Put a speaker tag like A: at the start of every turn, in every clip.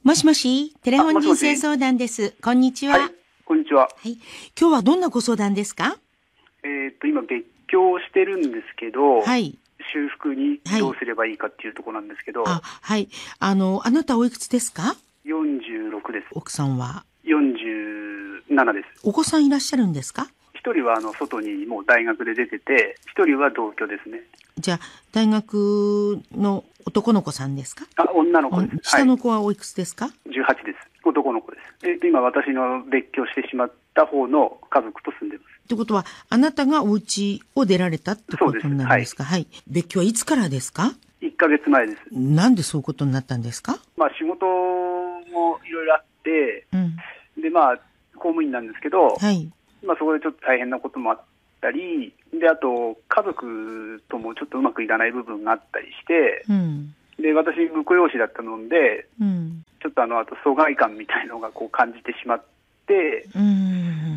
A: もしもし、テレフォン
B: もしもし
A: 人生相談です。こんにちは。
B: はい、こんにちは。
A: はい。今日はどんなご相談ですか？
B: 今別居をしてるんですけど、
A: はい。
B: 修復に
A: はい
B: どうすればいいかっていうところなんですけど、
A: はい。あなたおいくつですか？
B: 46です。
A: 奥さんは。
B: 47です。
A: お子さんいらっしゃるんですか？
B: 一人は外にもう大学で出てて、一人は同居ですね。
A: じゃあ、大学の男の子さんですか？
B: 女の子です。
A: 下の子はおいくつですか？
B: はい、18です。男の子です。今私の別居してしまった方の家族と住んでます。
A: ってことは、あなたがお家を出られたってことになるんですか？はい。別居はいつからですか
B: ？1ヶ月前です。
A: なんでそういうことになったんですか？
B: 仕事もいろいろあって、
A: うん。
B: で公務員なんですけど、
A: はい。
B: そこでちょっと大変なこともあったり、で、あと、家族ともちょっとうまくいかない部分があったりして、
A: うん。
B: で、私、婿養子だったので、
A: うん。
B: ちょっとあと疎外感みたいのが感じてしまって、
A: うん。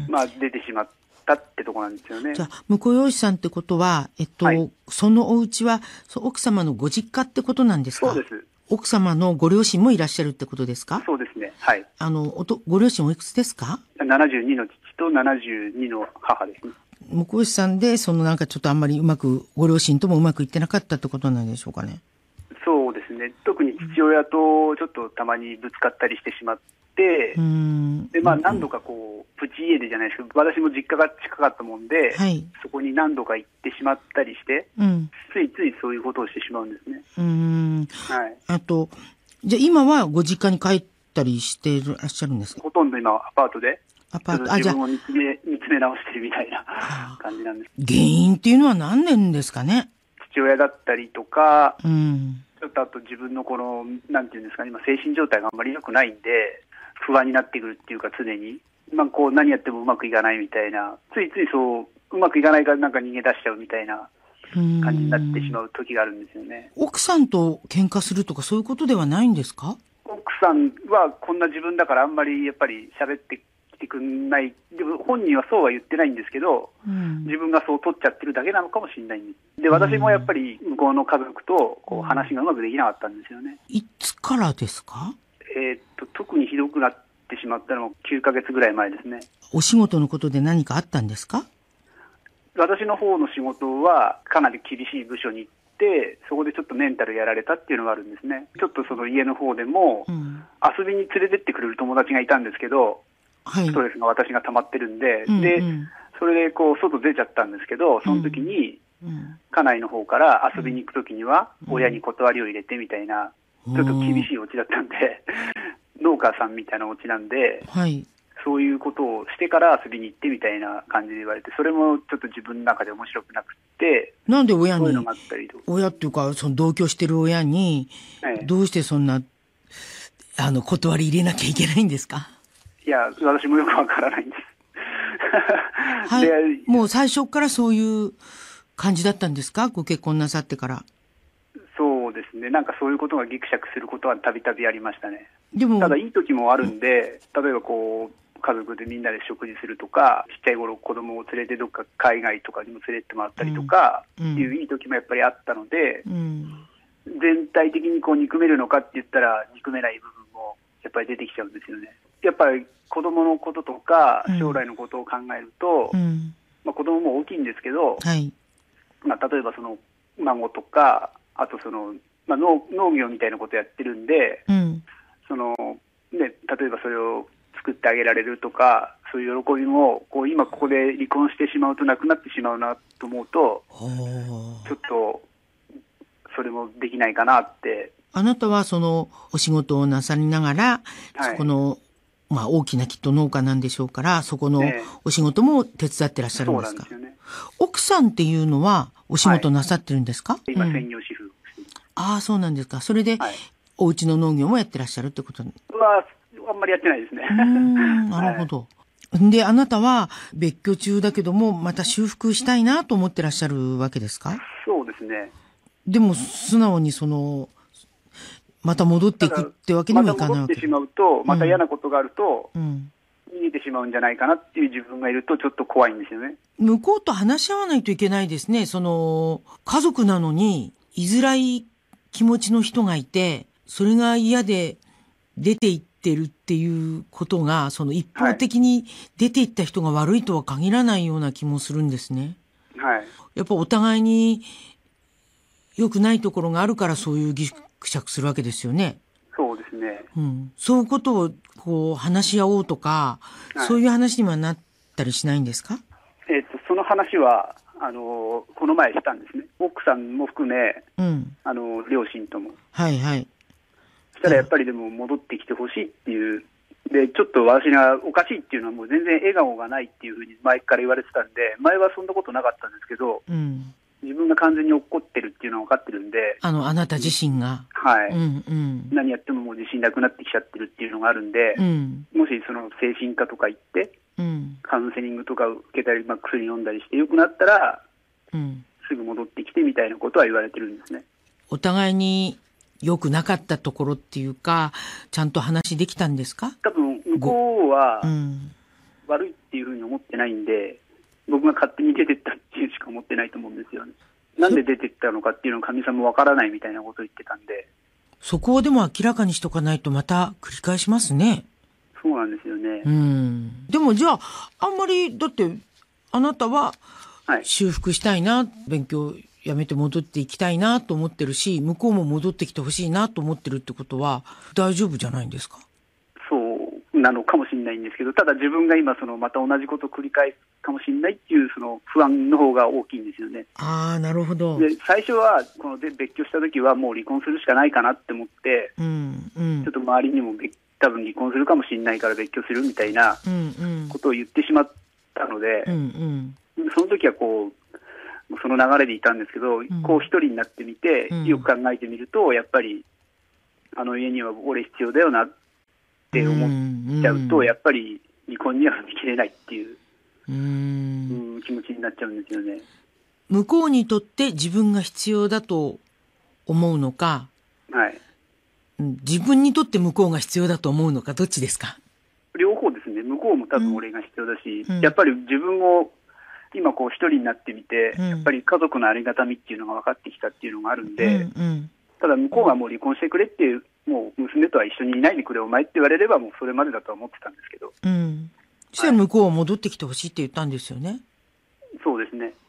B: 出てしまったってとこなんですよね。
A: じゃあ、婿養子さんってことは、
B: はい、
A: そのお家は、奥様のご実家ってことなんですか？
B: そうです。
A: 奥様のご両親もいらっしゃるってことですか？
B: そうですね。はい。
A: ご両親おいくつですか
B: 72の父と72の母ですね。
A: 婿養子さんで、ちょっとあんまりご両親ともうまくいってなかったってことなんでしょうかね。
B: そうですね。特に父親とちょっとたまにぶつかったりしてしまって、で、何度かプチ家出じゃないですけど、私も実家が近かったもんで、
A: はい、
B: そこに何度か行ってしまったりして、ついついそういうことをしてしまうんですね。はい。
A: じゃあ今はご実家に帰ったりしていらっしゃるんですか？
B: ほとんど今アパートで、自分を見つめ直してるみたいな感じなんです。
A: 原因っていうのは何年ですかね？
B: 父親だったりとか、
A: ち
B: ょっとあと自分のなんていうんですかね、今精神状態があんまり良くないんで、不安になってくるっていうか常に、何やってもうまくいかないみたいな、ついついうまくいかないから逃げ出しちゃうみたいな感じになってしまう時があるんですよね。
A: 奥さんと喧嘩するとかそういうことではないんですか？
B: 奥さんはこんな自分だからあんまりやっぱり喋ってきてくんない。でも本人はそうは言ってないんですけど、自分がそう取っちゃってるだけなのかもしれないんです。で、私もやっぱり向こうの家族と話がうまくできなかったんですよね。
A: いつからですか？
B: 特にひどくなってしまったのは9ヶ月ぐらい前ですね。
A: お仕事のことで何かあったんですか？
B: 私の方の仕事はかなり厳しい部署に行って、そこでちょっとメンタルやられたっていうのがあるんですね。ちょっとその家の方でも、遊びに連れてってくれる友達がいたんですけど、
A: はい、
B: ストレスが私が溜まってるんで、で、それで外出ちゃったんですけど、その時に、家内の方から遊びに行く時には、親に断りを入れてみたいな、ちょっと厳しいお家だったんで、農家さんみたいなお家なんで、
A: はい、
B: そういうことをしてから遊びに行ってみたいな感じで言われて、それもちょっと自分の中で面白くなくて、
A: なんで親に、
B: そういうのがあったりとか、
A: 親っていうか、その同居してる親に、どうしてそんな、断り入れなきゃいけないんですか？
B: いや、私もよくわからないんです。
A: はい。もう最初からそういう感じだったんですか？ご結婚なさってから。
B: そうですね。そういうことがギクシャクすることはたびたびありましたね。
A: でも、
B: ただいい時もあるんで、例えば家族でみんなで食事するとか、ちっちゃい頃子供を連れてどっか海外とかにも連れてってもらったりとか、っていういい時もやっぱりあったので、全体的に憎めるのかって言ったら憎めない部分もやっぱり出てきちゃうんですよね。やっぱり子供のこととか将来のことを考えると、子供も大きいんですけど、
A: はい、
B: 例えばその孫とか、あと農業みたいなことやってるんで、例えばそれを作ってあげられるとか、そういう喜びも今ここで離婚してしまうとなくなってしまうなと思うと、ちょっとそれもできないかなって。
A: あなたはそのお仕事をなさりながら、そこの大きなきっと農家なんでしょうから、そこのお仕事も手伝ってらっしゃるんですか？
B: そうなんですよね。
A: 奥さんっていうのはお仕事なさってるんですか？
B: 今専業主婦。
A: ああ、そうなんですか。それで、お家の農業もやってらっしゃるってことは
B: あんまりやってないですね。
A: なるほど。で、あなたは別居中だけども、また修復したいなと思ってらっしゃるわけですか？
B: そうですね。
A: でも、素直にまた戻っていくってわけにもいかないわけ。
B: また戻ってしまうと、また嫌なことがあると、逃げてしまうんじゃないかなっていう自分がいるとちょっと怖いんですよね。
A: 向こうと話し合わないといけないですね。家族なのに、居づらい気持ちの人がいて、それが嫌で出ていってるっていうことが、その一方的に出ていった人が悪いとは限らないような気もするんですね。
B: はい。
A: やっぱお互いに良くないところがあるからそういうぎくしゃくするわけですよね。
B: そうですね。
A: うん。そういうことをこう話し合おうとか、そういう話にはなったりしないんですか？
B: その話は、この前したんですね。奥さんも含め、両親とも。
A: はいはい。
B: そしたらやっぱりでも戻ってきてほしいっていう。で、ちょっと私がおかしいっていうのはもう全然笑顔がないっていうふうに前から言われてたんで、前はそんなことなかったんですけど、自分が完全に落っこってるっていうのは分かってるんで。
A: あなた自身が。
B: はい。何やってももう自信なくなってきちゃってるっていうのがあるんで、もしその精神科とか行って、カウンセリングとか受けたり、薬飲んだりして良くなったら、すぐ戻ってきてみたいなことは言われてるんですね。
A: お互いに良くなかったところっていうか、ちゃんと話できたんですか？
B: 多分向こうは悪いっていうふうに思ってないんで、僕が勝手に出てったっていうしか思ってないと思うんですよね。なんで出てったのかっていうのを神様もわからないみたいなことを言ってたんで。
A: そこをでも明らかにしとかないとまた繰り返しますね。
B: そうなんですよね。
A: でもじゃあ、あんまり、だって、あなたは修復したいな、勉強やめて戻っていきたいなと思ってるし、向こうも戻ってきてほしいなと思ってるってことは大丈夫じゃないんですか？
B: そうなのかもしれないんですけど、ただ自分が今また同じことを繰り返すかもしれないっていうその不安の方が大きいんですよね。
A: ああ、なるほど。
B: で、最初は別居した時はもう離婚するしかないかなって思って、ちょっと周りにも多分離婚するかもしれないから別居するみたいなことを言ってしまったので、その時はその流れでいたんですけど、一人になってみて、よく考えてみると、やっぱりあの家には俺必要だよなって思っちゃうと、やっぱり離婚には踏み切れないっていう気持ちになっちゃうんですよね。
A: 向こうにとって自分が必要だと思うのか、自分にとって向こうが必要だと思うのか、どっちですか？
B: 両方ですね。向こうも多分俺が必要だし、やっぱり自分を今一人になってみて、やっぱり家族のありがたみっていうのが分かってきたっていうのがあるんで、ただ向こうがもう離婚してくれっていう、もう娘とは一緒にいないでくれお前って言われればもうそれまでだとは思ってたんですけど。
A: そしたら向こうは戻ってきてほしいって言ったんですよね。
B: そうですね。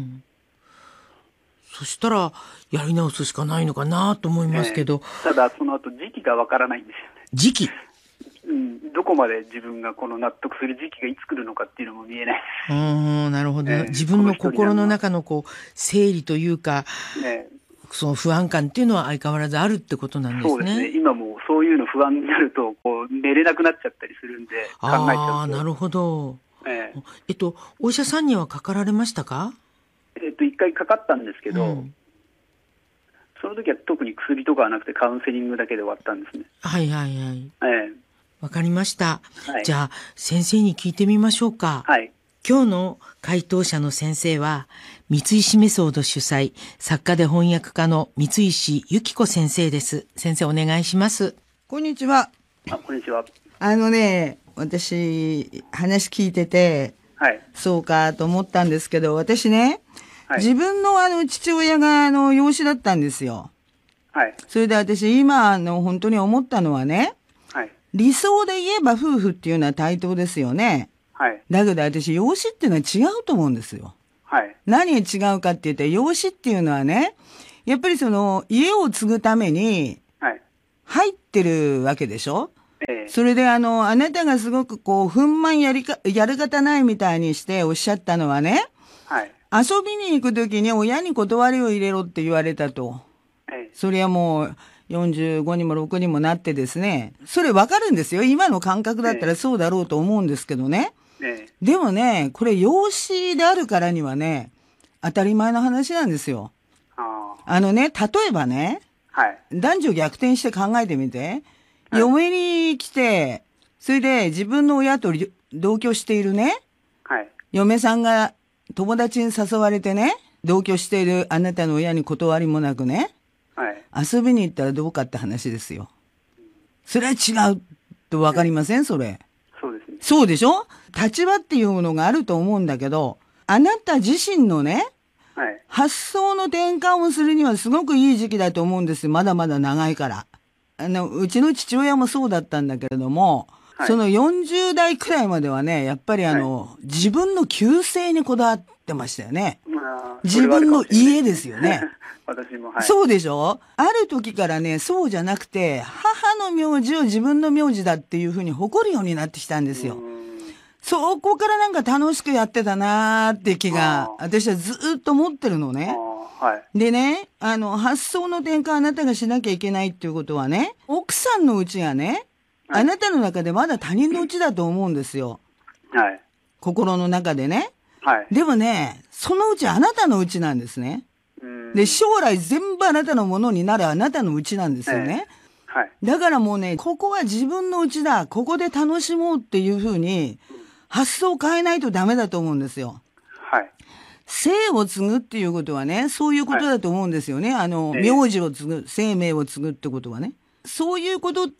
A: そしたらやり直すしかないのかなと思いますけど、
B: ただその後時期が分からないんですよね。
A: 時期？
B: どこまで自分が納得する時期がいつ来るのかっていうのも見えないです。
A: なるほど。自分の心の中の整理というか、その不安感っていうのは相変わらずあるってことなんですね。
B: そうですね。今もそういうの不安になると寝れなくなっちゃったりするんで考えちゃうと。
A: ああ、なるほど。お医者さんにはかかられましたか？
B: 一回かかったんですけど、その時は特に薬とかはなくてカウンセリングだけで終わったんですね。
A: はいはいはい。わかりました。じゃあ先生に聞いてみましょうか。今日の回答者の先生は、三石メソード主催、作家で翻訳家の三石由紀子先生です。先生お願いします。
C: こんにちは。
B: こんにちは。
C: 私、話聞いてて、そうかと思ったんですけど、私ね、自分の父親が養子だったんですよ。それで私今本当に思ったのはね、理想で言えば夫婦っていうのは対等ですよね。だけど私養子っていうのは違うと思うんですよ。何が違うかって言って、養子っていうのはね、やっぱり家を継ぐために入ってるわけでしょ。それであなたがすごく憤懣やる方ないみたいにしておっしゃったのはね、遊びに行くときに親に断りを入れろって言われたと。それはもう45にも6にもなってですね、それわかるんですよ。今の感覚だったらそうだろうと思うんですけどね。でもね、これ養子であるからにはね、当たり前の話なんですよ。例えばね、男女逆転して考えてみて、嫁に来て、それで自分の親と同居しているね、嫁さんが友達に誘われてね、同居しているあなたの親に断りもなくね、遊びに行ったらどうかって話ですよ。それは違うとわかりません？それ。
B: そうですね。
C: そうでしょ？立場っていうものがあると思うんだけど、あなた自身のね、発想の転換をするにはすごくいい時期だと思うんですよ。まだまだ長いから。 うちの父親もそうだったんだけれども、はい、その40代くらいまではね、やっぱり自分の旧姓にこだわってましたよね。自分の家ですよね。
B: 私も、
C: そうでしょ？ある時からね、そうじゃなくて、母の名字を自分の名字だっていうふうに誇るようになってきたんですよ。そこからなんか楽しくやってたなーって気が、私はずっと持ってるのね。でね、発想の転換あなたがしなきゃいけないっていうことはね、奥さんのうちがね、あなたの中でまだ他人のうちだと思うんですよ。
B: はい。
C: 心の中でね。
B: はい。
C: でもね、そのうちあなたのうちなんですね。で、将来全部あなたのものになるあなたのうちなんですよね。
B: はい。
C: だからもうね、ここは自分のうちだ。ここで楽しもうっていうふうに、発想を変えないとダメだと思うんですよ。
B: はい。
C: 姓を継ぐっていうことはね、そういうことだと思うんですよね。名字を継ぐ、生命を継ぐってことはね。そういうことって、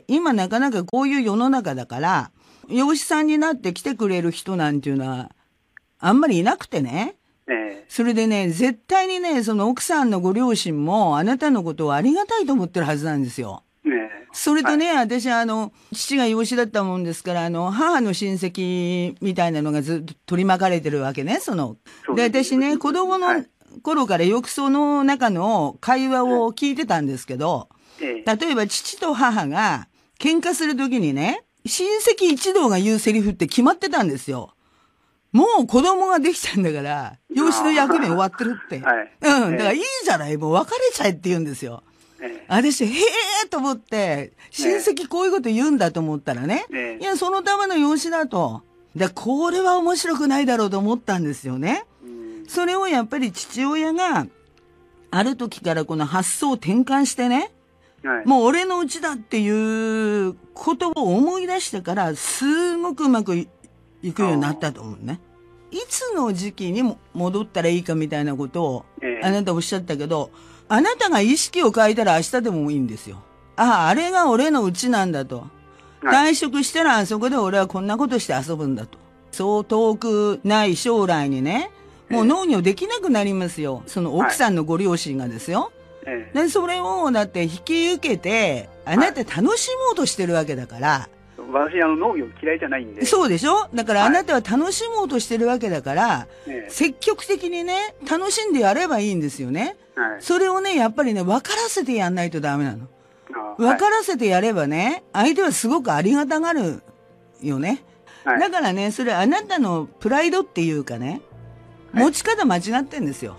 C: 今なかなかこういう世の中だから、養子さんになって来てくれる人なんていうのは、あんまりいなくてね。それでね、絶対にね、その奥さんのご両親もあなたのことをありがたいと思ってるはずなんですよ。それとね、私父が養子だったもんですから、母の親戚みたいなのがずっと取り巻かれてるわけね、で、私ね、子供の頃からよくその中の会話を聞いてたんですけど、例えば父と母が喧嘩するときにね、親戚一同が言うセリフって決まってたんですよ。もう子供ができたんだから、養子の役目終わってるって。だからいいじゃない、もう別れちゃえって言うんですよ。私、へーと思って、親戚こういうこと言うんだと思ったらね、いや、そのための養子だと。これは面白くないだろうと思ったんですよね。それをやっぱり父親が、ある時からこの発想を転換してね、もう俺のうちだっていうことを思い出してから、すごくうまくいくようになったと思うね。いつの時期に戻ったらいいかみたいなことを、あなたおっしゃったけど、あなたが意識を変えたら明日でもいいんですよ。あれが俺のうちなんだと。退職したらあそこで俺はこんなことして遊ぶんだと。そう遠くない将来にね、もう農業できなくなりますよ。その奥さんのご両親がですよ。で、それをだって引き受けて、あなた楽しもうとしてるわけだから。
B: 私農業嫌いじゃないんで。
C: そうでしょ？だからあなたは楽しもうとしてるわけだから、積極的にね、楽しんでやればいいんですよね。それをね、やっぱりね、分からせてやんないとダメなの。分からせてやればね、相手はすごくありがたがるよね。だからね、それあなたのプライドっていうかね、持ち方間違ってんですよ。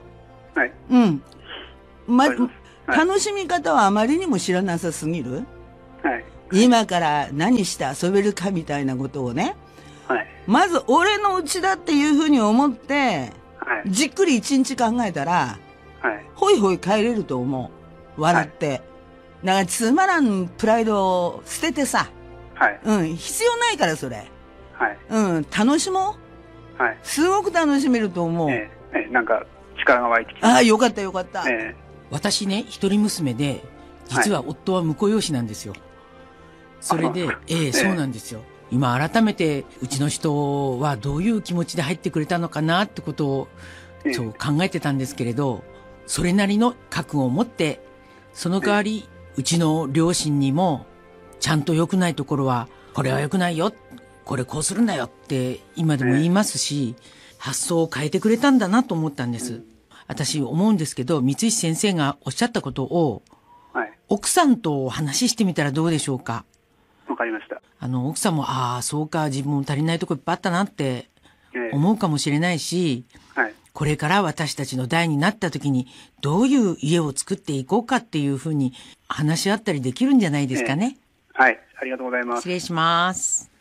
C: 楽しみ方はあまりにも知らなさすぎる。今から何して遊べるかみたいなことをね、まず俺のうちだっていうふうに思って、じっくり一日考えたら、ほいほい帰れると思う。笑って。だからつまらんプライドを捨ててさ、必要ないからそれ。楽しもう。すごく楽しめると思う。
B: なんか力が湧いてきた。
C: よかったよかった。
A: 私ね、一人娘で、実は夫は婿養子なんですよ。それで、そうなんですよ。今改めてうちの人はどういう気持ちで入ってくれたのかなってことをそう考えてたんですけれど、それなりの覚悟を持って、その代わりうちの両親にもちゃんと良くないところはこれは良くないよ、これこうするんだよって今でも言いますし、発想を変えてくれたんだなと思ったんです。私思うんですけど、三石先生がおっしゃったことを、奥さんと話してみたらどうでしょうか。
B: わかりました。
A: 奥さんも、そうか、自分も足りないとこいっぱいあったなって思うかもしれないし、これから私たちの代になった時にどういう家を作っていこうかっていうふうに話し合ったりできるんじゃないですかね。
B: ありがとうございます。
A: 失礼します。